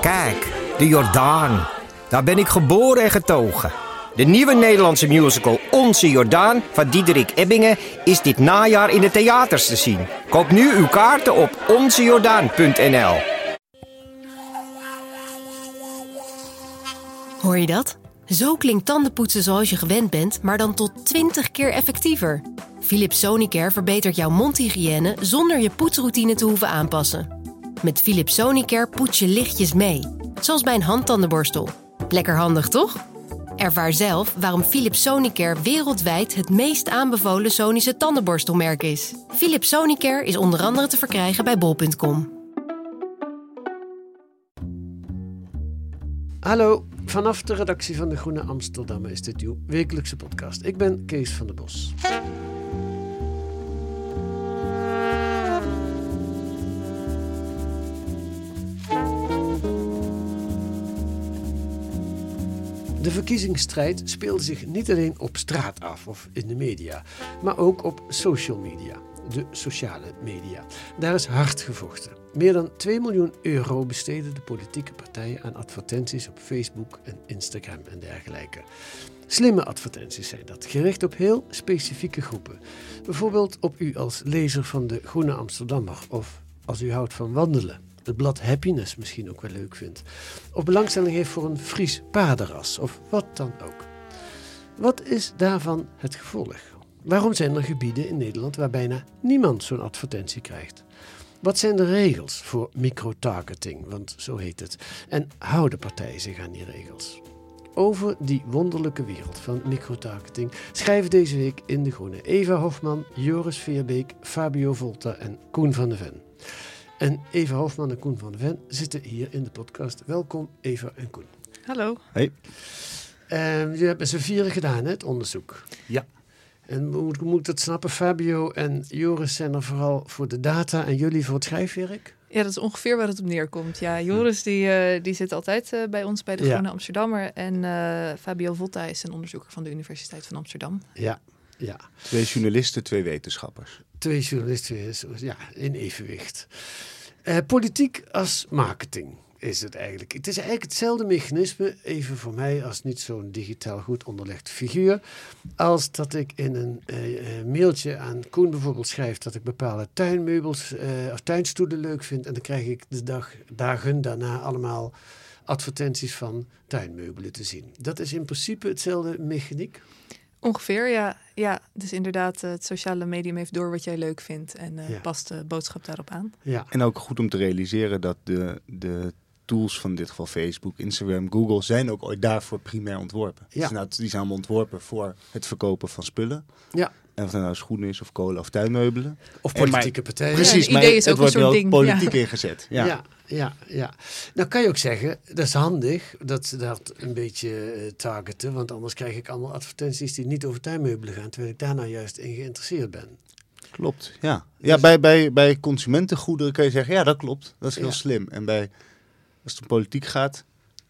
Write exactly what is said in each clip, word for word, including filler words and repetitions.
Kijk, de Jordaan. Daar ben ik geboren en getogen. De nieuwe Nederlandse musical Onze Jordaan van Diederik Ebbingen is dit najaar in de theaters te zien. Koop nu uw kaarten op onze jordaan punt n l. Hoor je dat? Zo klinkt tandenpoetsen zoals je gewend bent, maar dan tot twintig keer effectiever. Philips Sonicare verbetert jouw mondhygiëne zonder je poetsroutine te hoeven aanpassen. Met Philips Sonicare poets je lichtjes mee, zoals bij een handtandenborstel. Lekker handig, toch? Ervaar zelf waarom Philips Sonicare wereldwijd het meest aanbevolen Sonische tandenborstelmerk is. Philips Sonicare is onder andere te verkrijgen bij bol punt com. Hallo, vanaf de redactie van De Groene Amsterdammer is dit uw wekelijkse podcast. Ik ben Kees van der Bos. De verkiezingsstrijd speelde zich niet alleen op straat af of in de media, maar ook op social media, de sociale media. Daar is hard gevochten. Meer dan twee miljoen euro besteden de politieke partijen aan advertenties op Facebook en Instagram en dergelijke. Slimme advertenties zijn dat, gericht op heel specifieke groepen. Bijvoorbeeld op u als lezer van De Groene Amsterdammer of als u houdt van wandelen. Het blad Happiness misschien ook wel leuk vindt. Of belangstelling heeft voor een Fries paardenras of wat dan ook. Wat is daarvan het gevolg? Waarom zijn er gebieden in Nederland waar bijna niemand zo'n advertentie krijgt? Wat zijn de regels voor microtargeting, want zo heet het? En houden partijen zich aan die regels? Over die wonderlijke wereld van microtargeting schrijven deze week in De Groene Eva Hofman, Joris Veerbeek, Fabio Volta en Koen van de Ven. En Eva Hofman en Koen van de Ven zitten hier in de podcast. Welkom Eva en Koen. Hallo. Hey. Uh, jullie hebben z'n vieren gedaan, hè, het onderzoek. Ja. En hoe moet ik dat snappen? Fabio en Joris zijn er vooral voor de data en jullie voor het schrijfwerk? Ja, dat is ongeveer waar het op neerkomt. Ja, Joris die, uh, die zit altijd uh, bij ons bij De Groene ja. Amsterdammer. En uh, Fabio Volta is een onderzoeker van de Universiteit van Amsterdam. Ja, ja. Twee journalisten, twee wetenschappers. Twee journalisten, ja, in evenwicht. Uh, politiek als marketing is het eigenlijk. Het is eigenlijk hetzelfde mechanisme, even voor mij als niet zo'n digitaal goed onderlegd figuur, als dat ik in een uh, mailtje aan Koen bijvoorbeeld schrijf dat ik bepaalde tuinmeubels uh, of tuinstoelen leuk vind en dan krijg ik de dag, dagen daarna allemaal advertenties van tuinmeubelen te zien. Dat is in principe hetzelfde mechaniek. Ongeveer, ja. Ja, dus inderdaad, het sociale medium heeft door wat jij leuk vindt en uh, ja. past de boodschap daarop aan. Ja. En ook goed om te realiseren dat de, de tools van in dit geval Facebook, Instagram, Google zijn ook ooit daarvoor primair ontworpen. Ja. Dus nou, die zijn allemaal ontworpen voor het verkopen van spullen. Ja. En of het nou schoenen is of kolen of tuinmeubelen. Of politieke maar, partijen. Precies, ja, maar idee is het ook wordt een soort wel ding. politiek ja. ingezet. Ja. Ja, ja, ja. Nou kan je ook zeggen, dat is handig dat ze dat een beetje uh, targeten. Want anders krijg ik allemaal advertenties die niet over tuinmeubelen gaan. Terwijl ik daar nou juist in geïnteresseerd ben. Klopt, ja. Ja, dus, bij, bij, bij consumentengoederen kun je zeggen, ja dat klopt. Dat is heel ja. slim. En bij, als het om politiek gaat,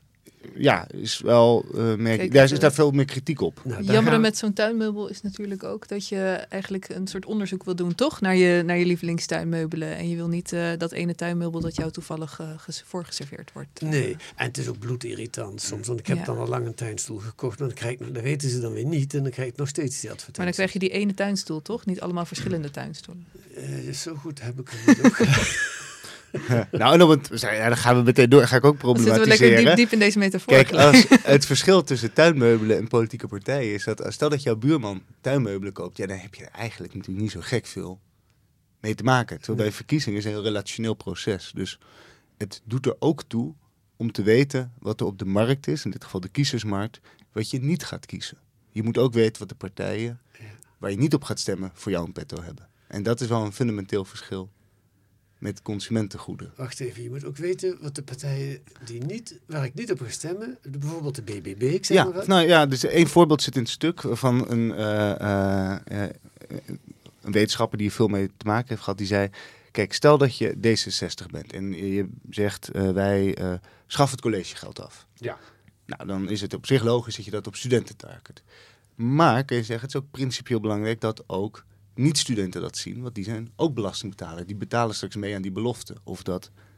ja, is wel, uh, merk, Kijk, daar is daar veel meer kritiek op. Nou, Jammer gaan... met zo'n tuinmeubel is natuurlijk ook dat je eigenlijk een soort onderzoek wil doen, toch? Naar je, naar je lievelingstuinmeubelen. En je wil niet uh, dat ene tuinmeubel dat jou toevallig uh, ges- voorgeserveerd wordt. Nee, en het is ook bloedirritant soms. Want ik heb ja. dan al lang een tuinstoel gekocht. En dan krijg ik, dat weten ze dan weer niet. En dan krijg ik nog steeds die advertentie. Maar dan krijg je die ene tuinstoel, toch? Niet allemaal verschillende tuinstoelen. Uh, zo goed heb ik het niet ook gedaan. Nou, en het, ja, dan gaan we meteen door. Ga ik ook problematiseren. Dan zitten we lekker diep, diep in deze metafoor. Kijk, als het verschil tussen tuinmeubelen en politieke partijen is dat, stel dat jouw buurman tuinmeubelen koopt, ja, dan heb je er eigenlijk natuurlijk niet zo gek veel mee te maken. Terwijl bij verkiezingen is een heel relationeel proces. Dus het doet er ook toe om te weten wat er op de markt is, in dit geval de kiezersmarkt, wat je niet gaat kiezen. Je moet ook weten wat de partijen waar je niet op gaat stemmen voor jou in petto hebben. En dat is wel een fundamenteel verschil met consumentengoederen. Wacht even, je moet ook weten wat de partijen die niet, waar ik niet op ga stemmen, bijvoorbeeld de B B B, ik zeg ja, maar wat. Nou ja, dus één voorbeeld zit in het stuk van een, uh, uh, uh, een wetenschapper die er veel mee te maken heeft gehad, die zei, kijk, stel dat je D zesenzestig bent en je zegt, uh, wij uh, schaffen het collegegeld af. Ja. Nou, dan is het op zich logisch dat je dat op studenten target. Maar, kun je zeggen, het is ook principieel belangrijk dat ook niet-studenten dat zien, want die zijn ook belastingbetaler. Die betalen straks mee aan die belofte. Of dat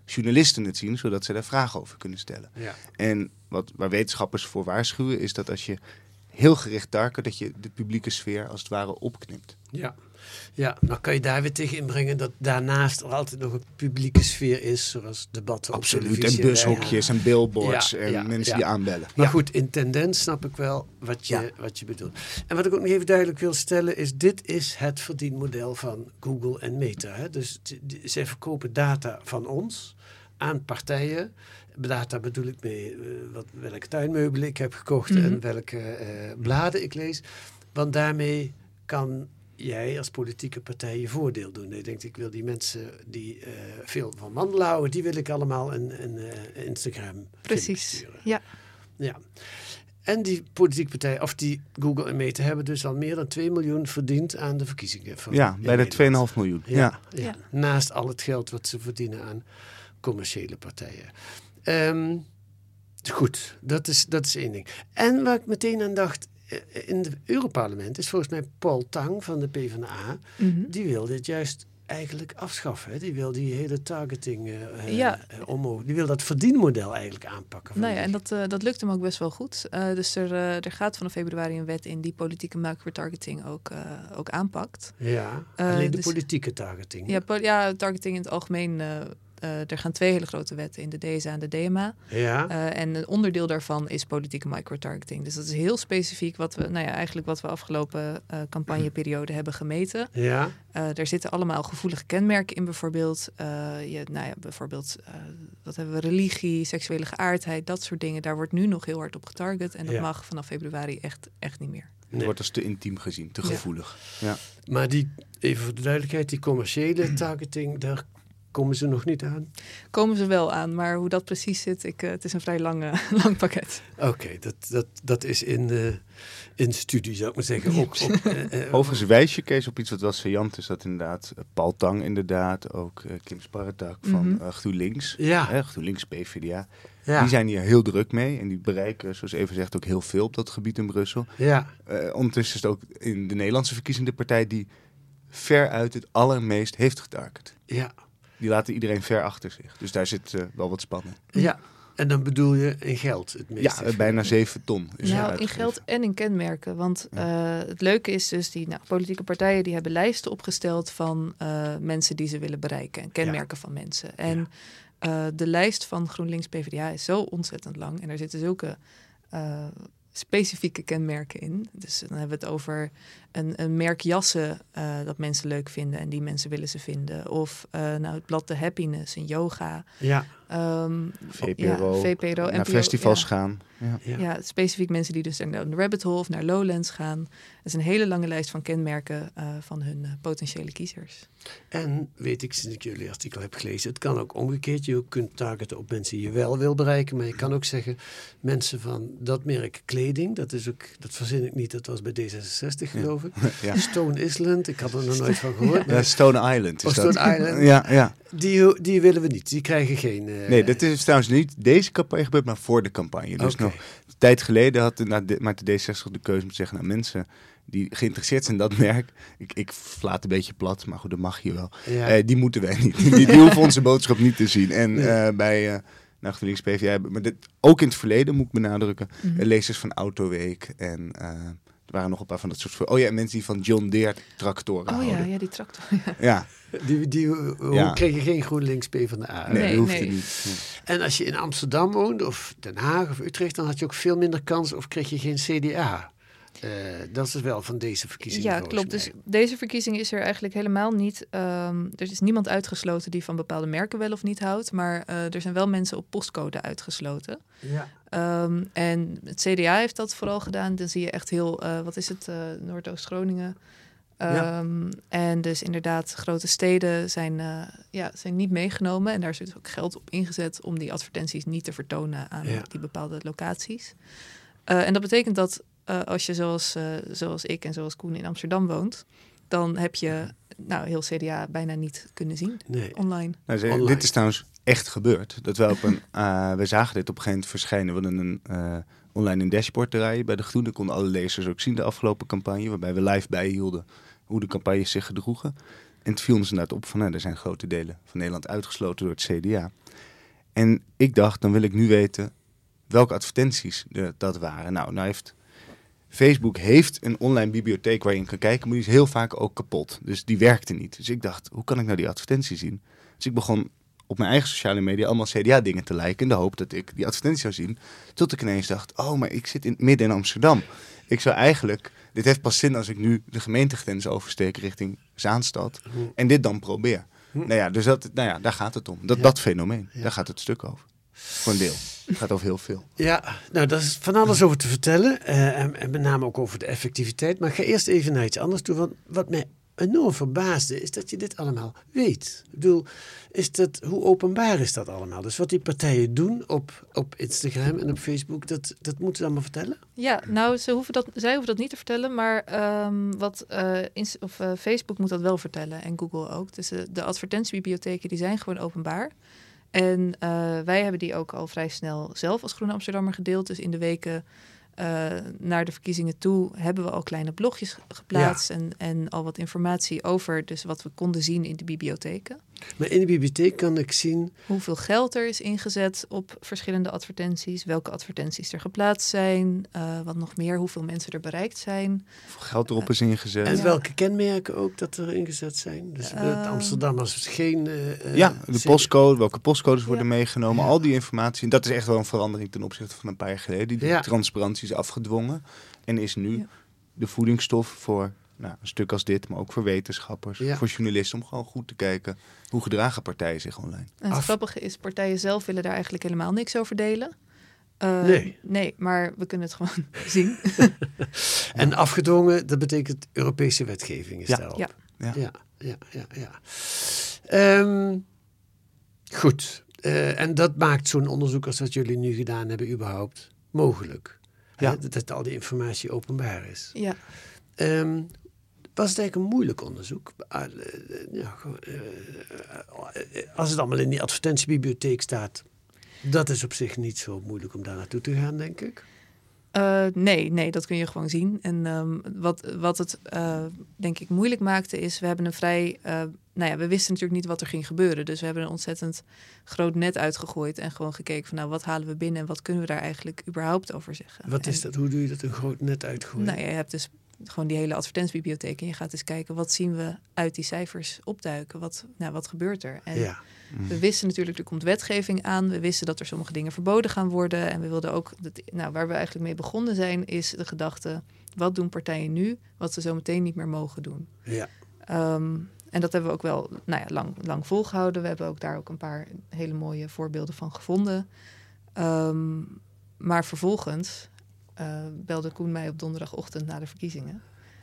journalisten het zien, zodat ze daar vragen over kunnen stellen. Ja. En wat, waar wetenschappers voor waarschuwen, is dat als je heel gericht target, dat je de publieke sfeer als het ware opknipt. Ja. Ja, nou kan je daar weer tegen inbrengen dat daarnaast er altijd nog een publieke sfeer is, zoals debatten Absoluut, op televisie. en bushokjes en billboards Ja, en ja, mensen ja. die aanbellen. Maar Ja. goed, in tendens snap ik wel wat je, Ja. wat je bedoelt. En wat ik ook nog even duidelijk wil stellen is, dit is het verdienmodel van Google en Meta. Hè? Dus t- d- zij verkopen data van ons aan partijen. Data bedoel ik mee uh, wat, welke tuinmeubelen ik heb gekocht Mhm. en welke uh, bladen ik lees. Want daarmee kan jij als politieke partij je voordeel doen. Je denkt, ik wil die mensen die uh, veel van wandelen houden, die wil ik allemaal een, een uh, Instagram Precies, sturen. ja. Ja. En die politieke partij, of die Google en Meta, hebben dus al meer dan twee miljoen verdiend aan de verkiezingen. Van, Ja, in bij de Nederland. twee komma vijf miljoen. Ja. Ja, ja. Ja. Naast al het geld wat ze verdienen aan commerciële partijen. Um, goed, dat is, dat is één ding. En waar ik meteen aan dacht, in het Europarlement is volgens mij Paul Tang van de PvdA, Mhm. die wil dit juist eigenlijk afschaffen. Hè? Die wil die hele targeting uh, Ja. uh, omhoog. Die wil dat verdienmodel eigenlijk aanpakken. van Nou ja, die- en dat, uh, dat lukt hem ook best wel goed. Uh, dus er, uh, er gaat vanaf februari een wet in die politieke microtargeting ook, uh, ook aanpakt. Ja, Uh, alleen de dus- politieke targeting. Ja, po- ja, targeting in het algemeen. Uh, uh, er gaan twee hele grote wetten in, de D S A en de D M A. Ja, Uh, en een onderdeel daarvan is politieke microtargeting. Dus dat is heel specifiek wat we, nou ja, eigenlijk wat we afgelopen uh, campagneperiode hebben gemeten. ja, Uh, er zitten allemaal gevoelige kenmerken in, bijvoorbeeld. Uh, je, nou ja, bijvoorbeeld, uh, wat hebben we? Religie, seksuele geaardheid, dat soort dingen. Daar wordt nu nog heel hard op getarget. En dat Ja. mag vanaf februari echt, echt niet meer. Het wordt als te intiem gezien, te Ja. gevoelig. Ja. maar die, even voor de duidelijkheid, die commerciële targeting, daar komen ze nog niet aan. Komen ze wel aan, maar hoe dat precies zit, ik, uh, het is een vrij lang, uh, lang pakket. Oké, dat, dat, dat is in, uh, in studie, zou ik maar zeggen. Op, op, uh, uh, Overigens wijs je, Kees, op iets wat wel saillant is. Dat inderdaad uh, Paul Tang inderdaad, ook uh, Kim Sparretak van Mhm. uh, GroenLinks. Ja. Hè, GroenLinks, P v d A. ja, Die zijn hier heel druk mee. En die bereiken, zoals even zegt, ook heel veel op dat gebied in Brussel. ja, Uh, ondertussen is het ook in de Nederlandse verkiezingen de partij die veruit het allermeest heeft getarget. ja, Die laten iedereen ver achter zich. Dus daar zit uh, wel wat spanning. ja. En dan bedoel je in geld het meest. Ja, uh, bijna zeven ton is er Nou, in uitgegeven. geld en in kenmerken. Want uh, het leuke is dus, die nou, politieke partijen die hebben lijsten opgesteld van uh, mensen die ze willen bereiken. En kenmerken van mensen. En uh, de lijst van GroenLinks P v d A is zo ontzettend lang. En er zitten zulke uh, specifieke kenmerken in. Dus dan hebben we het over een, een merk jassen uh, dat mensen leuk vinden. En die mensen willen ze vinden. Of uh, nou, het blad The Happiness, een yoga. Ja, Um, V P ja, R O, V P R O, naar N P O, festivals ja. gaan. Ja. ja. Ja, specifiek mensen die dus naar de Rabbit Hole of naar Lowlands gaan. Dat is een hele lange lijst van kenmerken uh, van hun uh, potentiële kiezers. En weet ik, sinds ik jullie artikel heb gelezen, het kan ook omgekeerd. Je kunt targeten op mensen die je wel wil bereiken. Maar je kan ook zeggen, mensen van dat merk kleding, dat is ook, dat verzin ik niet, dat was bij D zesenzestig geloof ik. Ja. Stone Island, ik had er nog nooit van gehoord. Ja, Stone Island is Oh, dat. Stone Island. Ja, ja. Die, die willen we niet, die krijgen geen... Uh, Nee, dat is trouwens niet deze campagne gebeurd, maar voor de campagne. Dus Oké. nog een tijd geleden had de, nou, de, maar de D zesenzestig de keuze om te zeggen, nou mensen die geïnteresseerd zijn in dat merk, ik, ik slaat een beetje plat, maar goed, dat mag hier wel. Ja. Eh, die moeten wij niet. Die, die hoeven onze boodschap niet te zien. En Nee. eh, bij uh, nou, GroenLinks P v d A, maar dit, ook in het verleden moet ik benadrukken, Mhm. eh, lezers van Autoweek en uh, er waren nog een paar van dat soort... Oh ja, mensen die van John Deere tractoren Oh ja, houden. ja, die tractor. Ja, Die, die hoe Ja. kregen geen GroenLinks PvdA. nee, Nee, dat hoeft nee. niet. Nee. En als je in Amsterdam woonde, of Den Haag of Utrecht, dan had je ook veel minder kans of kreeg je geen C D A. Uh, dat is wel van deze verkiezingen. Ja, volgens klopt. Dus mij. deze verkiezing is er eigenlijk helemaal niet... Um, er is niemand uitgesloten die van bepaalde merken wel of niet houdt. Maar uh, er zijn wel mensen op postcode uitgesloten. Ja. Um, en het C D A heeft dat vooral gedaan. Dan zie je echt heel... Uh, wat is het? Uh, Noordoost-Groningen... Ja. Um, en dus inderdaad, grote steden zijn, uh, ja, zijn niet meegenomen. En daar is dus ook geld op ingezet om die advertenties niet te vertonen aan Ja. die bepaalde locaties. Uh, en dat betekent dat uh, als je zoals, uh, zoals ik en zoals Koen in Amsterdam woont, dan heb je nou, heel C D A bijna niet kunnen zien Nee. online. Nou, ze- Online. dit is trouwens echt gebeurd. Dat wij op een, uh, we zagen dit op een gegeven moment verschijnen. We hadden een uh, online een dashboard draaien bij De Groene. Konden alle lezers ook zien de afgelopen campagne. Waarbij we live bijhielden hoe de campagnes zich gedroegen. En het viel ons inderdaad op van, nou, er zijn grote delen van Nederland uitgesloten door het C D A. En ik dacht, dan wil ik nu weten welke advertenties de, dat waren. Nou, nou heeft Facebook heeft een online bibliotheek waar je in kan kijken, maar die is heel vaak ook kapot. Dus die werkte niet. Dus ik dacht, hoe kan ik nou die advertenties zien? Dus ik begon op mijn eigen sociale media allemaal C D A-dingen te liken in de hoop dat ik die advertenties zou zien. Tot ik ineens dacht, oh, maar ik zit in, midden in Amsterdam. Ik zou eigenlijk, dit heeft pas zin als ik nu de gemeentegrens oversteek richting Zaanstad en dit dan probeer. Nou ja, dus dat, nou ja, daar gaat het om. Dat, Ja. dat fenomeen, Ja. daar gaat het stuk over. Voor een deel. Het gaat over heel veel. Ja, nou, daar is van alles over te vertellen. Uh, en, en met name ook over de effectiviteit. Maar ik ga eerst even naar iets anders toe. Want wat mij enorm verbaasde, is dat je dit allemaal weet. Ik bedoel, is dat, hoe openbaar is dat allemaal? Dus wat die partijen doen op, op Instagram en op Facebook, dat, dat moeten ze allemaal vertellen? Ja, nou, ze hoeven dat, zij hoeven dat niet te vertellen, maar um, wat, uh, Inst- of, uh, Facebook moet dat wel vertellen en Google ook. Dus uh, de advertentiebibliotheken die zijn gewoon openbaar. En uh, wij hebben die ook al vrij snel zelf als Groene Amsterdammer gedeeld. Dus in de weken uh, naar de verkiezingen toe hebben we al kleine blogjes geplaatst. Ja. En, en al wat informatie over dus wat we konden zien in de bibliotheken. Maar in de bibliotheek kan ik zien hoeveel geld er is ingezet op verschillende advertenties. Welke advertenties er geplaatst zijn. Uh, wat nog meer, hoeveel mensen er bereikt zijn. Hoeveel geld erop is ingezet. En Ja. welke kenmerken ook dat er ingezet zijn. Dus uh, Uh, Amsterdammers geen... Uh, Ja, de C- postcode, welke postcodes worden Ja. meegenomen. Ja. Al die informatie. En dat is echt wel een verandering ten opzichte van een paar jaar geleden. Die Ja. transparantie is afgedwongen. En is nu Ja. de voedingsstof voor nou, een stuk als dit. Maar ook voor wetenschappers. Ja. Voor journalisten. Om gewoon goed te kijken. Hoe gedragen partijen zich online? En het Af- grappige is, partijen zelf willen daar eigenlijk helemaal niks over delen. Uh, Nee. Nee, maar we kunnen het gewoon zien. En afgedwongen, dat betekent Europese wetgeving is Ja. daarop. Ja. Ja. ja, ja, ja. ja. Um, goed. Uh, en dat maakt zo'n onderzoek als wat jullie nu gedaan hebben überhaupt mogelijk. Ja. Hè, dat, dat al die informatie openbaar is. Ja. Um, was het eigenlijk een moeilijk onderzoek? Uh, uh, ja, gewoon, uh, uh, als het allemaal in die advertentiebibliotheek staat, dat is op zich niet zo moeilijk om daar naartoe te gaan, denk ik. Uh, nee, nee, dat kun je gewoon zien. En um, wat, wat het uh, denk ik moeilijk maakte is, we hebben een vrij... Uh, nou ja, we wisten natuurlijk niet wat er ging gebeuren. Dus we hebben een ontzettend groot net uitgegooid en gewoon gekeken van nou, wat halen we binnen en wat kunnen we daar eigenlijk überhaupt over zeggen. Wat is en, dat? Hoe doe je dat een groot net uitgooien? Nou ja, je hebt dus gewoon die hele advertentiebibliotheek en je gaat eens kijken wat zien we uit die cijfers opduiken. Wat, nou, wat gebeurt er? En Ja. we wisten natuurlijk, er komt wetgeving aan. We wisten dat er sommige dingen verboden gaan worden. En we wilden ook, dat, nou, waar we eigenlijk mee begonnen zijn, is de gedachte, wat doen partijen nu, wat ze zo meteen niet meer mogen doen? Ja. Um, en dat hebben we ook wel nou ja, lang, lang volgehouden. We hebben ook daar ook een paar hele mooie voorbeelden van gevonden. Um, maar vervolgens uh, belde Koen mij op donderdagochtend na de verkiezingen.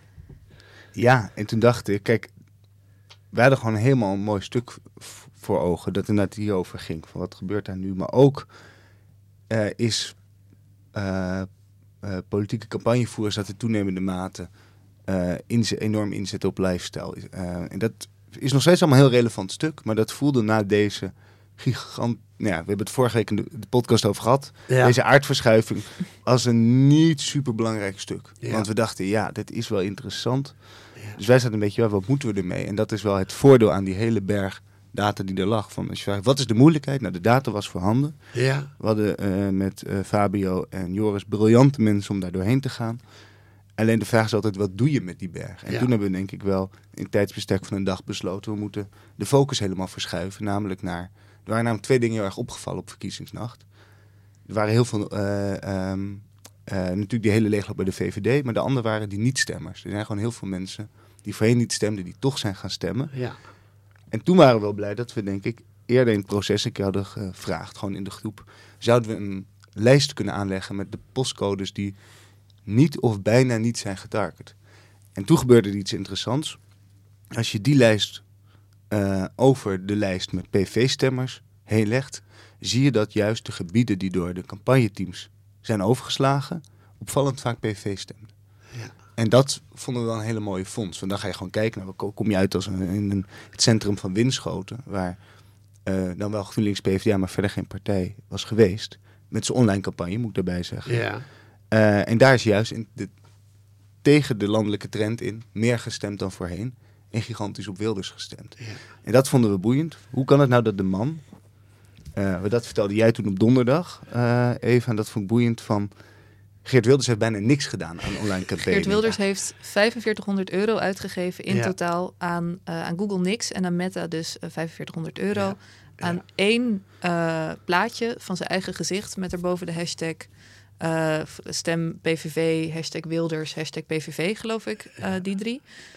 Ja, en toen dacht ik, kijk, we hadden gewoon helemaal een mooi stuk v- voor ogen dat inderdaad hierover ging. Van wat gebeurt daar nu? Maar ook uh, is uh, uh, politieke campagnevoerders dat in toenemende mate uh, inzet, enorm inzetten op lifestyle. Uh, en dat is nog steeds allemaal een heel relevant stuk, maar dat voelde na deze gigant... Nou ja, we hebben het vorige week in de, de podcast over gehad. Ja. Deze aardverschuiving als een niet super belangrijk stuk. Ja. Want we dachten, ja, dit is wel interessant. Ja. Dus wij zaten een beetje, ja, wat moeten we ermee? En dat is wel het voordeel aan die hele berg data die er lag. Van, als je vraagt, wat is de moeilijkheid? Nou, de data was voorhanden. Ja. We hadden uh, met uh, Fabio en Joris briljante mensen om daar doorheen te gaan. Alleen de vraag is altijd, wat doe je met die berg? En Ja. toen hebben we denk ik wel in het tijdsbestek van een dag besloten, we moeten de focus helemaal verschuiven. Namelijk naar, er waren namelijk twee dingen heel erg opgevallen op verkiezingsnacht. Er waren heel veel, uh, um, uh, natuurlijk die hele leegloop bij de V V D, maar de andere waren die niet-stemmers. Er zijn gewoon heel veel mensen die voorheen niet stemden, die toch zijn gaan stemmen. Ja. En toen waren we wel blij dat we, denk ik, eerder in het proces een keer hadden gevraagd, gewoon in de groep, zouden we een lijst kunnen aanleggen met de postcodes die niet of bijna niet zijn getarget. En toen gebeurde er iets interessants. Als je die lijst uh, over de lijst met P V-stemmers heen legt, zie je dat juist de gebieden die door de campagneteams zijn overgeslagen, opvallend vaak P V stemden. Ja. En dat vonden we wel een hele mooie fonds. Want dan ga je gewoon kijken, nou, kom je uit als een, in een, het centrum van Winschoten, waar uh, dan wel GroenLinks P v d A, maar verder geen partij was geweest. Met zijn online campagne, moet ik daarbij zeggen. Ja. Uh, en daar is juist in de, tegen de landelijke trend in meer gestemd dan voorheen. En gigantisch op Wilders gestemd. Ja. En dat vonden we boeiend. Hoe kan het nou dat de man Uh, dat vertelde jij toen op donderdag, uh, Eva, en dat vond ik boeiend van... Geert Wilders heeft bijna niks gedaan aan online campaignen. Geert Wilders heeft vijfenveertighonderd euro uitgegeven in ja. totaal aan, uh, aan Google niks en aan Meta dus uh, vijfenveertighonderd euro. Ja. Ja. Aan één uh, plaatje van zijn eigen gezicht met erboven de hashtag uh, stem P V V, hashtag Wilders, hashtag P V V geloof ik, uh, die drie.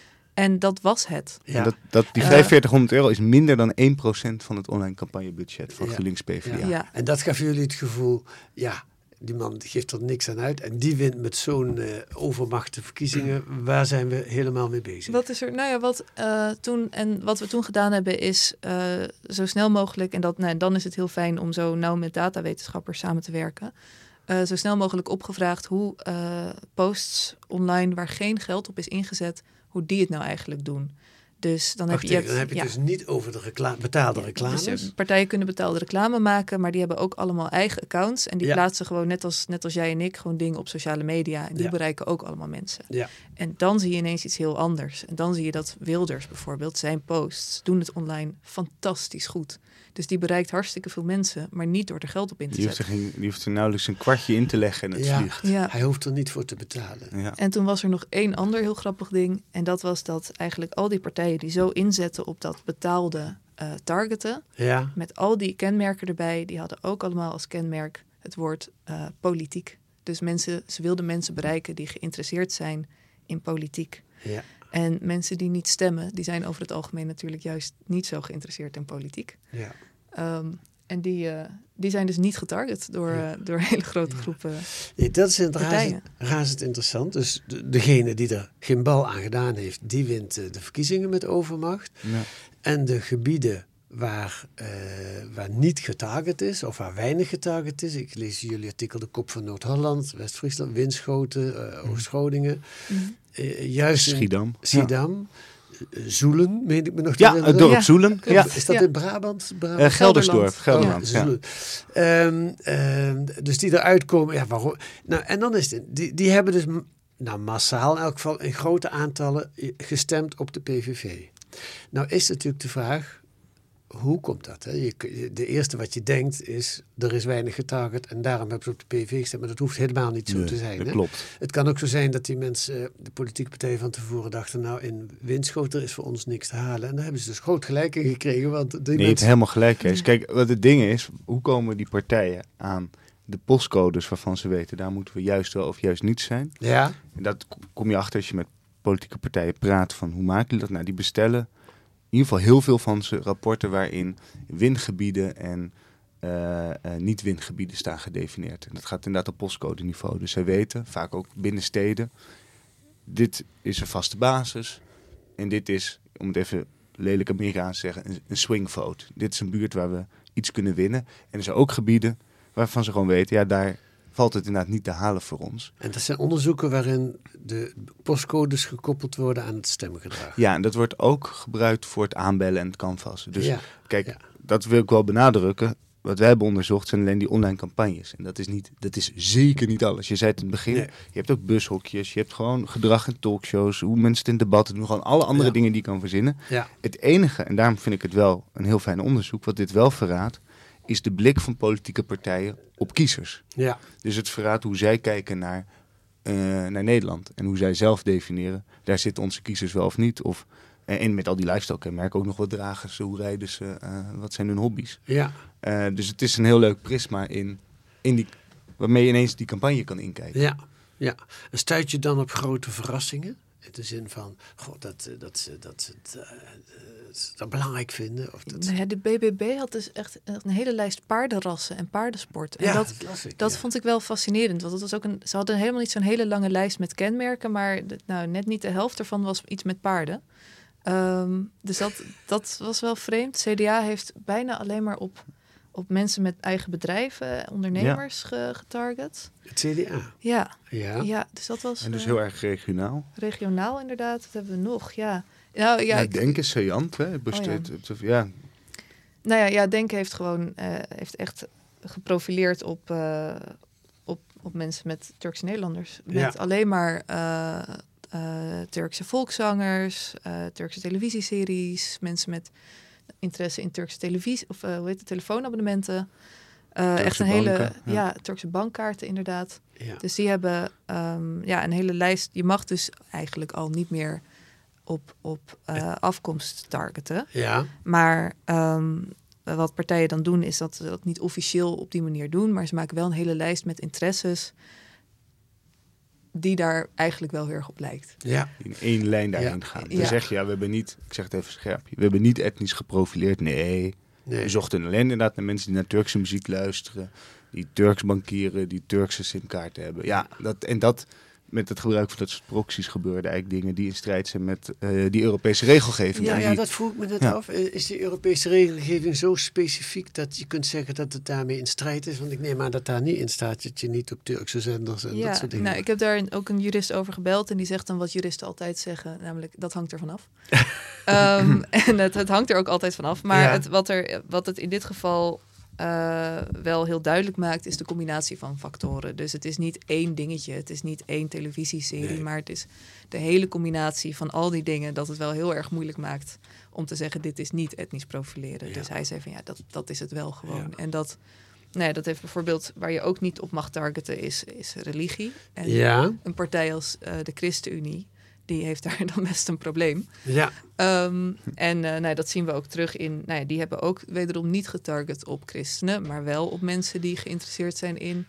En dat was het. Ja. Dat, dat, die vijfenveertighonderd euro is minder dan één procent van het online campagnebudget van ja. GroenLinks P V D A. Ja. Ja. En dat gaf jullie het gevoel, ja, die man geeft er niks aan uit. En die wint met zo'n uh, overmacht de verkiezingen. Waar zijn we helemaal mee bezig? Wat is er? Nou ja, wat uh, toen en wat we toen gedaan hebben is uh, zo snel mogelijk. En dat, nou, dan is het heel fijn om zo nauw met datawetenschappers samen te werken. Uh, zo snel mogelijk opgevraagd hoe uh, posts online waar geen geld op is ingezet, hoe die het nou eigenlijk doen. Dus dan heb Wacht, je, je, dan heb je ja. dus niet over de recla- betaalde ja, reclames. Dus partijen kunnen betaalde reclame maken, maar die hebben ook allemaal eigen accounts. En die ja. plaatsen gewoon, net als, net als jij en ik, gewoon dingen op sociale media. En die ja. bereiken ook allemaal mensen. Ja. En dan zie je ineens iets heel anders. En dan zie je dat Wilders bijvoorbeeld, zijn posts, doen het online fantastisch goed. Dus die bereikt hartstikke veel mensen, maar niet door er geld op in te die zetten. Heeft er geen, die hoeft er nauwelijks een kwartje in te leggen en het ja. vliegt. Ja. Hij hoeft er niet voor te betalen. Ja. En toen was er nog één ander heel grappig ding. En dat was dat eigenlijk al die partijen die zo inzetten op dat betaalde uh, targeten, ja. met al die kenmerken erbij, die hadden ook allemaal als kenmerk het woord uh, politiek. Dus mensen, ze wilden mensen bereiken die geïnteresseerd zijn in politiek. Ja. En mensen die niet stemmen, die zijn over het algemeen natuurlijk juist niet zo geïnteresseerd in politiek. Ja. Um, en die, uh, die zijn dus niet getarget door, uh, door hele grote groepen ja. nee, dat is razend, razend interessant. Dus de, degene die er geen bal aan gedaan heeft, die wint uh, de verkiezingen met overmacht. Ja. En de gebieden waar, uh, waar niet getarget is, of waar weinig getarget is. Ik lees jullie artikel De Kop van Noord-Holland, West-Friesland, Winschoten, uh, Oost-Groningen. Mm. Uh, juist in Schiedam. Schiedam. Ja. Zoelen, meen ik me nog te ja, herinneren. het dorp ja. Zoelen. Ja. Is dat ja. in Brabant? Brabant? Uh, Geldersdorp, Gelderland. Oh, ja. um, um, dus die eruit komen. Ja, waarom? Nou, en dan is het, die, die hebben dus nou, massaal in elk geval in grote aantallen gestemd op de P V V. Nou is natuurlijk de vraag, hoe komt dat? Hè? Je, de eerste wat je denkt is, er is weinig getarget en daarom hebben ze op de P V V gestemd. Maar dat hoeft helemaal niet zo nee, te zijn. Dat hè? klopt. Het kan ook zo zijn dat die mensen, de politieke partijen van tevoren dachten, nou in Winschoten is voor ons niks te halen. En daar hebben ze dus groot gelijk in gekregen. Want die nee, mensen... het helemaal gelijk is. Kijk, wat het ding is, hoe komen die partijen aan de postcodes waarvan ze weten, daar moeten we juist wel of juist niet zijn. Ja. En dat kom je achter als je met politieke partijen praat van hoe maken die dat? Nou, die bestellen in ieder geval heel veel van ze rapporten waarin windgebieden en uh, uh, niet-windgebieden staan gedefinieerd. En dat gaat inderdaad op postcode-niveau. Dus zij weten, vaak ook binnen steden, dit is een vaste basis en dit is, om het even lelijk Amerikaans te zeggen, een, een swing vote. Dit is een buurt waar we iets kunnen winnen. En er zijn ook gebieden waarvan ze gewoon weten, ja, daar valt het inderdaad niet te halen voor ons. En dat zijn onderzoeken waarin de postcodes gekoppeld worden aan het stemgedrag. Ja, en dat wordt ook gebruikt voor het aanbellen en het canvassen. Dus ja, kijk, ja. dat wil ik wel benadrukken. Wat wij hebben onderzocht zijn alleen die online campagnes. En dat is, niet, dat is zeker niet alles. Je zei het in het begin, nee. Je hebt ook bushokjes, je hebt gewoon gedrag in talkshows, hoe mensen het in debatten doen, gewoon alle andere ja. dingen die je kan verzinnen. Ja. Het enige, en daarom vind ik het wel een heel fijn onderzoek, wat dit wel verraadt, is de blik van politieke partijen op kiezers. Ja. Dus het verraadt hoe zij kijken naar, uh, naar Nederland. En hoe zij zelf definiëren, daar zitten onze kiezers wel of niet. Of, uh, en met al die lifestyle-kenmerken ook nog wat dragen ze, hoe rijden ze, uh, wat zijn hun hobby's. Ja. Uh, dus het is een heel leuk prisma in, in die, waarmee je ineens die campagne kan inkijken. Ja, ja. En stuit je dan op grote verrassingen? In de zin van, goh, dat, dat, dat, dat, dat, dat belangrijk vinden? Of dat... Nou ja, de B B B had dus echt een hele lijst paardenrassen en paardensport. En ja, dat, dat, las ik, dat ja. vond ik wel fascinerend. Want het was ook een, ze hadden helemaal niet zo'n hele lange lijst met kenmerken. Maar de, nou, net niet de helft ervan was iets met paarden. Um, dus dat, dat was wel vreemd. C D A heeft bijna alleen maar op, op mensen met eigen bedrijven, ondernemers ja. ge, getarget. Het C D A? Ja. Ja. Ja, dus dat was... En dus uh, heel erg regionaal. Regionaal inderdaad. Wat hebben we nog? Ja. Nou, ja, ja ik, Denk is saillant, hè? Besteed, oh, ja. ja. Nou ja, ja Denk heeft gewoon uh, heeft echt geprofileerd op, uh, op, op mensen met Turkse Nederlanders. Met ja. alleen maar uh, uh, Turkse volkszangers, uh, Turkse televisieseries, mensen met interesse in Turkse televisie of uh, hoe heet het, telefoonabonnementen. Uh, echt een banken, hele ja. ja, Turkse bankkaarten inderdaad. Ja. Dus die hebben um, ja, een hele lijst. Je mag dus eigenlijk al niet meer op, op uh, afkomst targeten. Ja. Maar um, wat partijen dan doen is dat ze dat niet officieel op die manier doen. Maar ze maken wel een hele lijst met interesses die daar eigenlijk wel heel erg op lijkt. Ja. In één lijn daarheen Ja. gaan. Dan Ja. zeg je, ja, we hebben niet, ik zeg het even scherp, we hebben niet etnisch geprofileerd. Nee. Nee. We zochten alleen inderdaad naar mensen die naar Turkse muziek luisteren, die Turks bankieren, die Turkse simkaarten hebben. Ja, dat, en dat met het gebruik van dat soort proxies gebeurde eigenlijk dingen die in strijd zijn met uh, die Europese regelgeving. Ja, En ja, die, dat vroeg ik me net Ja. af. Is die Europese regelgeving zo specifiek dat je kunt zeggen dat het daarmee in strijd is? Want ik neem aan dat daar niet in staat dat je niet op Turkse zenders en dat Ja, soort dingen. nou, ik heb daar een- ook een jurist over gebeld en die zegt dan wat juristen altijd zeggen, namelijk dat hangt er vanaf. um, en het, het hangt er ook altijd vanaf. Maar Ja. het, wat, er, wat het in dit geval uh, wel heel duidelijk maakt, is de combinatie van factoren. Dus het is niet één dingetje, het is niet één televisieserie, Nee. maar het is de hele combinatie van al die dingen dat het wel heel erg moeilijk maakt om te zeggen dit is niet etnisch profileren. Ja. Dus hij zei van ja, dat, dat is het wel gewoon. Ja. En dat, nou ja, dat heeft bijvoorbeeld waar je ook niet op mag targeten is, is religie. En Ja, een partij als uh, de ChristenUnie, die heeft daar dan best een probleem. ja, Um, en uh, nou, dat zien we ook terug in... Nou ja, die hebben ook wederom niet getarget op christenen, maar wel op mensen die geïnteresseerd zijn in,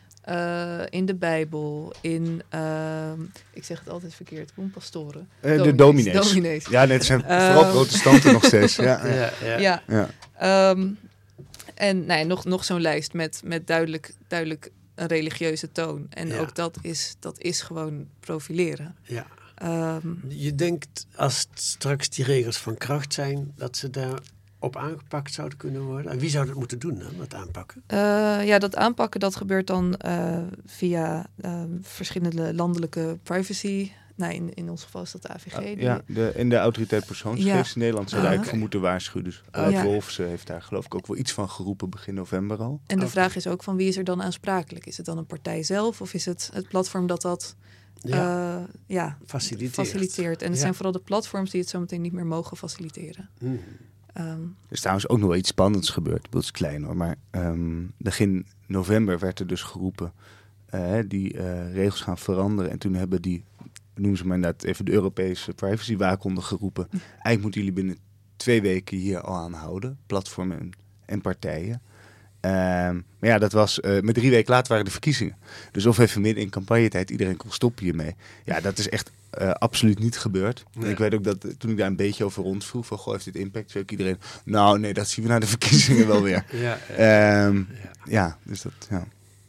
uh, in de Bijbel, in... Uh, ik zeg het altijd verkeerd, hoe pastoren? uh, de dominees. dominees. Ja, net zijn vooral Um, protestanten nog steeds. Ja, ja. ja, ja. Ja. Ja. Um, en nou ja, nog, nog zo'n lijst met, met duidelijk, duidelijk een religieuze toon. En Ja. ook dat is, dat is gewoon profileren. ja. Um, Je denkt als straks die regels van kracht zijn, dat ze daar op aangepakt zouden kunnen worden? En wie zou dat moeten doen dan, dat aanpakken? Uh, ja, dat aanpakken dat gebeurt dan uh, via uh, verschillende landelijke privacy. Nou, in, in ons geval is dat de A V G. Uh, die... ja, de, en de autoriteit persoonsgegevens Ja. in Nederland zou Ah, daar eigenlijk oké. voor moeten waarschuwen. Dus Ah, Bart ja. Wolfsen heeft daar geloof ik ook wel iets van geroepen begin november al. En de Oké. vraag is ook van wie is er dan aansprakelijk? Is het dan een partij zelf of is het het platform dat dat Ja, ja. Uh, ja, faciliteert. faciliteert? En het Ja. zijn vooral de platforms die het zo meteen niet meer mogen faciliteren. Hmm. Um, Er is trouwens ook nog wel iets spannends gebeurd. Dat is klein hoor, maar um, begin november werd er dus geroepen uh, die uh, regels gaan veranderen. En toen hebben die, noemen ze maar inderdaad even de Europese privacywaakhond geroepen. Eigenlijk moeten jullie binnen twee weken hier al aan houden, platformen en, en partijen. Um, maar ja, dat was uh, met drie weken later waren de verkiezingen. Dus of even midden in campagnetijd iedereen kon stoppen hiermee. Ja, dat is echt uh, absoluut niet gebeurd. Nee. En ik weet ook dat uh, toen ik daar een beetje over rondvroeg van, goh, heeft dit impact? Zei ook iedereen, nou nee, dat zien we na de verkiezingen wel weer. Ja, ja. Um, Ja. ja, dus dat, ja.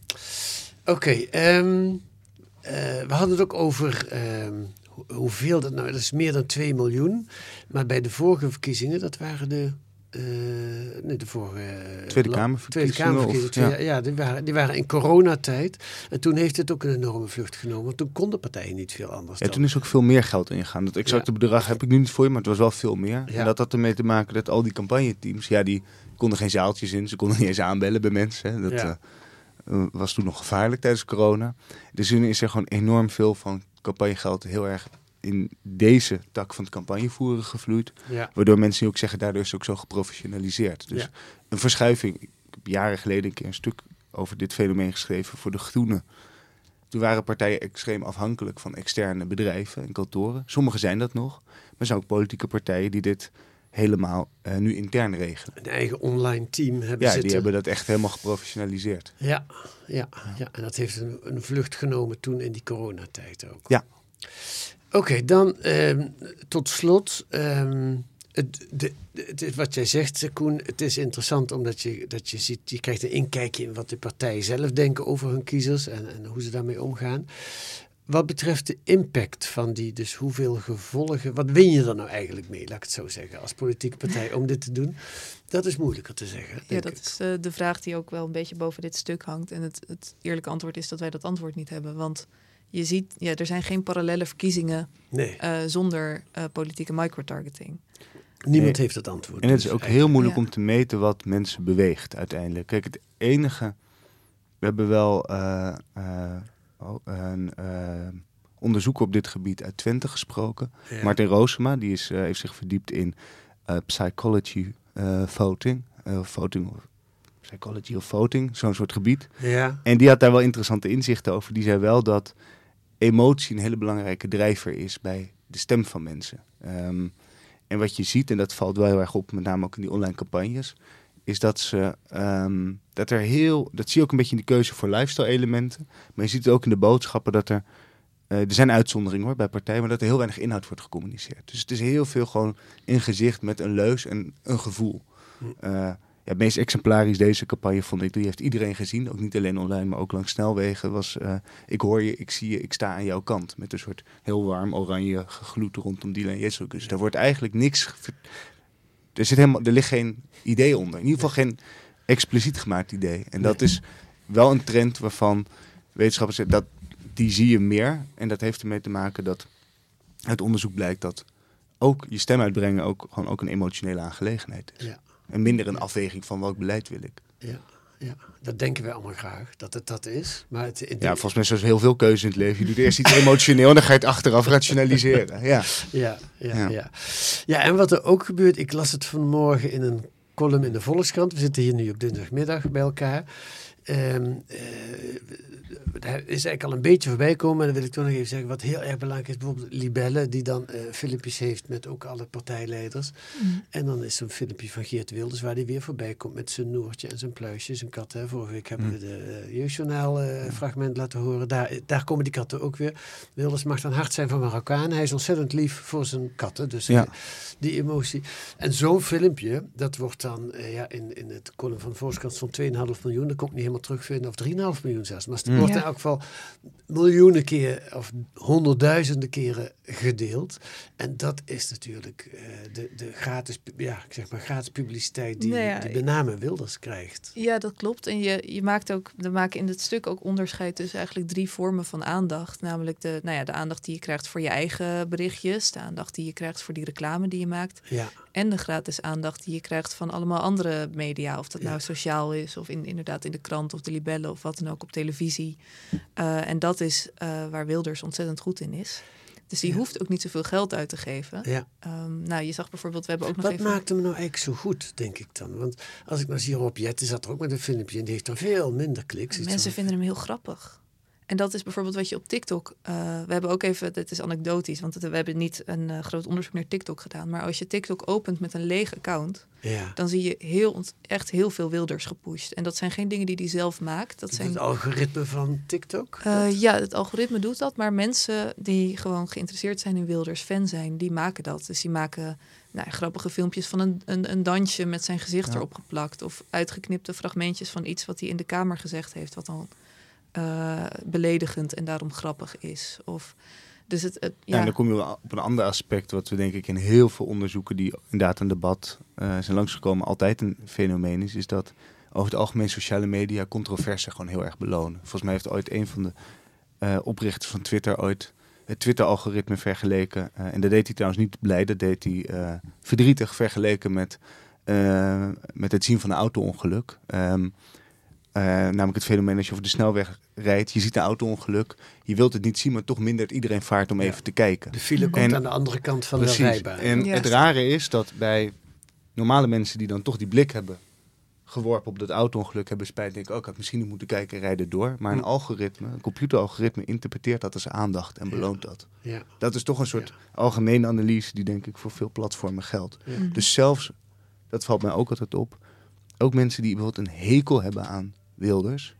Oké, okay, um, uh, we hadden het ook over um, ho- hoeveel dat nou, dat is meer dan twee miljoen. Maar bij de vorige verkiezingen, dat waren de, uh, nee, de vorige... uh, Tweede la- Kamerverkiezingen, Tweede Kamerverkiezingen, of- twee- ja, ja die, waren, die waren in coronatijd. En toen heeft het ook een enorme vlucht genomen, want toen konden partijen niet veel anders Ja, dan. toen is ook veel meer geld ingegaan. Dat exacte Ja. bedrag heb ik nu niet voor je, maar het was wel veel meer. Ja. En dat had ermee te maken dat al die campagneteams, ja, die konden geen zaaltjes in. Ze konden niet eens aanbellen bij mensen. Hè. Dat Ja. uh, was toen nog gevaarlijk tijdens corona. Dus toen is er gewoon enorm veel van campagnegeld heel erg in deze tak van het campagnevoeren gevloeid. Ja. Waardoor mensen nu ook zeggen, daardoor is het ook zo geprofessionaliseerd. Dus Ja. een verschuiving. Ik heb jaren geleden een keer een stuk over dit fenomeen geschreven voor de Groenen. Toen waren partijen extreem afhankelijk van externe bedrijven en kantoren. Sommigen zijn dat nog. Maar er zijn ook politieke partijen die dit helemaal uh, nu intern regelen. Een eigen online team hebben Ja, zitten. die hebben dat echt helemaal geprofessionaliseerd. Ja, ja, ja, en dat heeft een, een vlucht genomen toen in die coronatijd ook. Ja. Oké, okay, dan um, tot slot. Um, het, de, de, het, wat jij zegt, Koen, het is interessant omdat je, dat je ziet, je krijgt een inkijkje in wat de partijen zelf denken over hun kiezers en, en hoe ze daarmee omgaan. Wat betreft de impact van die, dus hoeveel gevolgen, wat win je er nou eigenlijk mee, laat ik het zo zeggen, als politieke partij om dit te doen? Dat is moeilijker te zeggen. ja, denk dat ik. is uh, de vraag die ook wel een beetje boven dit stuk hangt. En het, het eerlijke antwoord is dat wij dat antwoord niet hebben. Want je ziet, ja, er zijn geen parallelle verkiezingen Nee, uh, zonder uh, politieke microtargeting. niemand Nee. heeft het antwoord. En het is dus ook eigenlijk. heel moeilijk Ja. om te meten wat mensen beweegt uiteindelijk. Kijk, het enige... We hebben wel uh, uh, oh, een uh, onderzoeker op dit gebied uit Twente gesproken. Ja. Martin Roosema, die is, uh, heeft zich verdiept in uh, Psychology uh, Voting. Uh, voting of Psychology of Voting, zo'n soort gebied. Ja. En die had daar wel interessante inzichten over. Die zei wel dat emotie een hele belangrijke drijver is bij de stem van mensen. Um, en wat je ziet, en dat valt wel heel erg op, met name ook in die online campagnes, is dat ze um, dat er heel, dat zie je ook een beetje in de keuze voor lifestyle elementen, maar je ziet het ook in de boodschappen dat er, uh, er zijn uitzonderingen hoor bij partijen, maar dat er heel weinig inhoud wordt gecommuniceerd. Dus het is heel veel gewoon in gezicht met een leus en een gevoel. Uh, Ja, het meest exemplarisch deze campagne vond ik, die heeft iedereen gezien, ook niet alleen online, maar ook langs snelwegen, was uh, ik hoor je, ik zie je, ik sta aan jouw kant. Met een soort heel warm oranje gegloed rondom Dylan Jezus. Dus daar wordt eigenlijk niks, ver... er, zit helemaal, er ligt geen idee onder. In ieder geval geen expliciet gemaakt idee. En dat is wel een trend waarvan wetenschappers zeggen, dat die zie je meer. En dat heeft ermee te maken dat uit onderzoek blijkt dat ook je stem uitbrengen ook gewoon ook een emotionele aangelegenheid is. Ja. En minder een afweging van welk beleid wil ik. Ja, ja, dat denken wij allemaal graag, dat het dat is. Maar het, het, ja, volgens mij is er heel veel keuze in het leven. Je doet eerst iets emotioneel en dan ga je het achteraf rationaliseren. Ja. Ja, ja, ja. ja. ja, en wat er ook gebeurt, ik las het vanmorgen in een column in de Volkskrant. We zitten hier nu op dinsdagmiddag bij elkaar. Um, uh, daar is eigenlijk al een beetje voorbij komen, maar dan wil ik toch nog even zeggen wat heel erg belangrijk is. Bijvoorbeeld Libelle, die dan uh, filmpjes heeft met ook alle partijleiders. Mm. En dan is zo'n filmpje van Geert Wilders waar hij weer voorbij komt met zijn Noortje en zijn Pluisje, zijn kat. Hè. Vorige week hebben mm. we de uh, jeugdjournaal uh, mm. fragment laten horen. Daar, daar komen die katten ook weer. Wilders mag dan hard zijn van Marokkaan. Hij is ontzettend lief voor zijn katten. Dus ja. uh, die emotie. En zo'n filmpje, dat wordt dan uh, ja, in, in het column van de Volkskrant van twee komma vijf miljoen. Dat kon ik niet helemaal terugvinden. Of drie komma vijf miljoen zelfs. Maar het mm. wordt in elk geval miljoenen keer of honderdduizenden keren gedeeld. En dat is natuurlijk uh, de, de gratis, ja, ik zeg maar gratis publiciteit die, nou ja, die met name Wilders krijgt. Ja, dat klopt. En je, je maakt ook, we maken in het stuk ook onderscheid tussen eigenlijk drie vormen van aandacht. Namelijk de, nou ja, de aandacht die je krijgt voor je eigen berichtjes, de aandacht die je krijgt voor die reclame die je maakt. Ja. En de gratis aandacht die je krijgt van allemaal andere media. Of dat ja. nou sociaal is, of in, inderdaad in de krant of de libellen of wat dan ook op televisie. Uh, en dat is uh, waar Wilders ontzettend goed in is. Dus die ja. hoeft ook niet zoveel geld uit te geven. Ja. Um, nou, je zag bijvoorbeeld, we hebben ook nog Wat even... maakt hem nou eigenlijk zo goed, denk ik dan? Want als ik nou zie Rob Jetten zat er ook met een filmpje en die heeft dan veel minder kliks. Mensen van... vinden hem heel grappig. En dat is bijvoorbeeld wat je op TikTok... Uh, we hebben ook even, dit is anekdotisch, want het, we hebben niet een uh, groot onderzoek naar TikTok gedaan. Maar als je TikTok opent met een leeg account, ja. dan zie je heel, echt heel veel Wilders gepusht. En dat zijn geen dingen die hij zelf maakt. Dat zijn het algoritme van TikTok? Uh, ja, het algoritme doet dat. Maar mensen die gewoon geïnteresseerd zijn in Wilders, fan zijn, die maken dat. Dus die maken nou, grappige filmpjes van een, een, een dansje met zijn gezicht ja. erop geplakt. Of uitgeknipte fragmentjes van iets wat hij in de Kamer gezegd heeft, wat dan... Uh, beledigend en daarom grappig is. Of, dus het, het, ja. ja, en dan kom je op een ander aspect, wat we denk ik in heel veel onderzoeken die inderdaad een debat uh, zijn langsgekomen, altijd een fenomeen is, is dat over het algemeen sociale media controverse gewoon heel erg belonen. Volgens mij heeft ooit een van de uh, oprichters van Twitter ooit het Twitter-algoritme vergeleken. Uh, en dat deed hij trouwens niet blij, dat deed hij uh, verdrietig vergeleken met, uh, met het zien van een auto-ongeluk. Um, Uh, namelijk het fenomeen als je over de snelweg rijdt, je ziet een auto-ongeluk, je wilt het niet zien, maar toch mindert iedereen vaart om ja. even te kijken. De file komt en, aan de andere kant van precies. de rijbaan. En ja. het rare is dat bij normale mensen die dan toch die blik hebben geworpen op dat auto-ongeluk, hebben spijt, denken, oh, ik had misschien niet moeten kijken en rijden door. Maar een algoritme, een computeralgoritme interpreteert dat als aandacht en beloont ja. dat. Ja. Dat is toch een soort ja. algemene analyse die denk ik voor veel platformen geldt. Ja. Dus zelfs, dat valt mij ook altijd op, ook mensen die bijvoorbeeld een hekel hebben aan Wilders,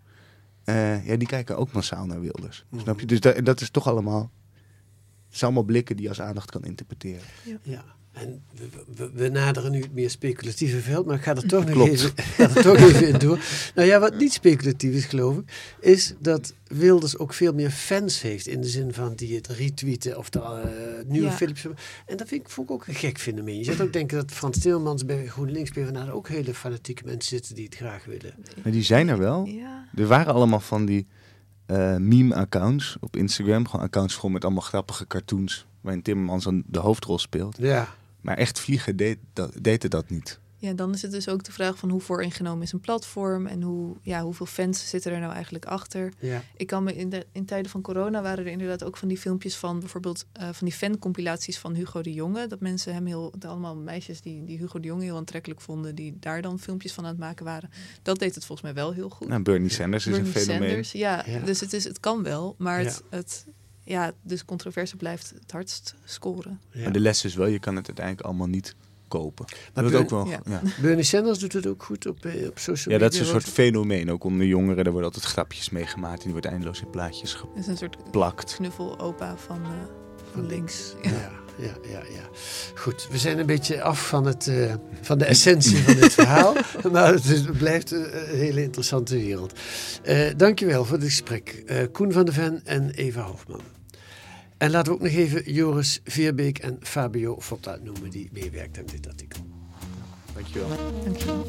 uh, ja, die kijken ook massaal naar Wilders. Mm-hmm. Snap je? Dus dat, dat is toch allemaal, het zijn allemaal blikken die je als aandacht kan interpreteren. Ja, ja. En we, we, we naderen nu het meer speculatieve veld, maar ik ga er toch nog even, ga er toch even in door. Nou ja, wat niet speculatief is, geloof ik, is dat Wilders ook veel meer fans heeft, in de zin van die het retweeten of de uh, nieuwe ja. filmpjes. En dat vind ik, vond ik ook een gek fenomeen. Je zou ook denken dat Frans Timmermans bij GroenLinks PvdA ook hele fanatieke mensen zitten die het graag willen. Maar die zijn er wel. Ja. Er waren allemaal van die uh, meme-accounts op Instagram, gewoon accounts vol met allemaal grappige cartoons, waarin Timmermans dan de hoofdrol speelt. Ja. Maar echt vliegen deed dat, deed het dat niet. Ja, dan is het dus ook de vraag van hoe vooringenomen is een platform en hoe, ja, hoeveel fans zitten er nou eigenlijk achter. Ja. Ik kan me in, de, in tijden van corona waren er inderdaad ook van die filmpjes van bijvoorbeeld uh, van die fancompilaties van Hugo de Jonge. Dat mensen hem heel, allemaal meisjes die, die Hugo de Jonge heel aantrekkelijk vonden, die daar dan filmpjes van aan het maken waren. Dat deed het volgens mij wel heel goed. Nou, Bernie Sanders is Bernie een fenomeen. Sanders, ja, Ja. dus het, is, het kan wel, maar Ja. het, het, ja, dus controverse blijft het hardst scoren. Ja. Maar de les is wel, je kan het uiteindelijk allemaal niet kopen. Maar dat Ber- ook wel, ja. ja. Bernie Sanders doet het ook goed op, eh, op social Ja, media. dat is een soort fenomeen. Ook onder jongeren, daar worden altijd grapjes mee gemaakt. En die wordt eindeloos in plaatjes Het is een soort geplakt. knuffelopa van, uh, van links. Ja, ja, ja, ja. Goed, we zijn een beetje af van, het, uh, van de essentie van dit verhaal. Maar het, is, het blijft een, een hele interessante wereld. Uh, dankjewel voor het gesprek. Uh, Koen van de Ven en Eva Hofman. En laten we ook nog even Joris Veerbeek en Fabio Fotta noemen die meewerkt aan dit artikel. Dankjewel. Dankjewel.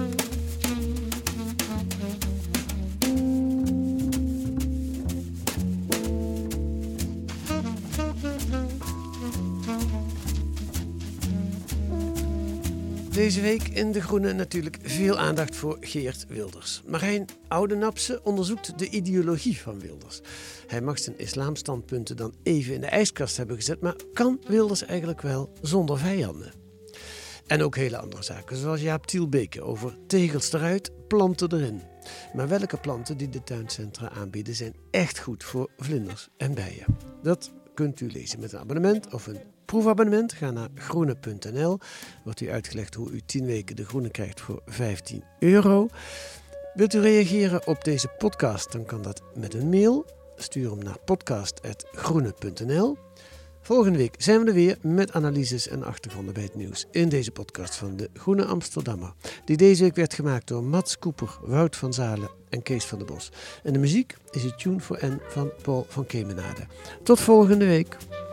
Deze week in De Groene natuurlijk veel aandacht voor Geert Wilders. Marijn Oudenapse onderzoekt de ideologie van Wilders. Hij mag zijn islamstandpunten dan even in de ijskast hebben gezet, maar kan Wilders eigenlijk wel zonder vijanden? En ook hele andere zaken, zoals Jaap Tielbeke over tegels eruit, planten erin. Maar welke planten die de tuincentra aanbieden zijn echt goed voor vlinders en bijen? Dat kunt u lezen met een abonnement of een proefabonnement. Ga naar groene punt n l. Wordt u uitgelegd hoe u tien weken De Groene krijgt voor vijftien euro. Wilt u reageren op deze podcast, dan kan dat met een mail. Stuur hem naar podcast apenstaartje groene punt n l. Volgende week zijn we er weer met analyses en achtergronden bij het nieuws in deze podcast van De Groene Amsterdammer. Die deze week werd gemaakt door Mats Koeper, Wout van Zalen en Kees van der Bos. En de muziek is het Tune for N van Paul van Kemenade. Tot volgende week.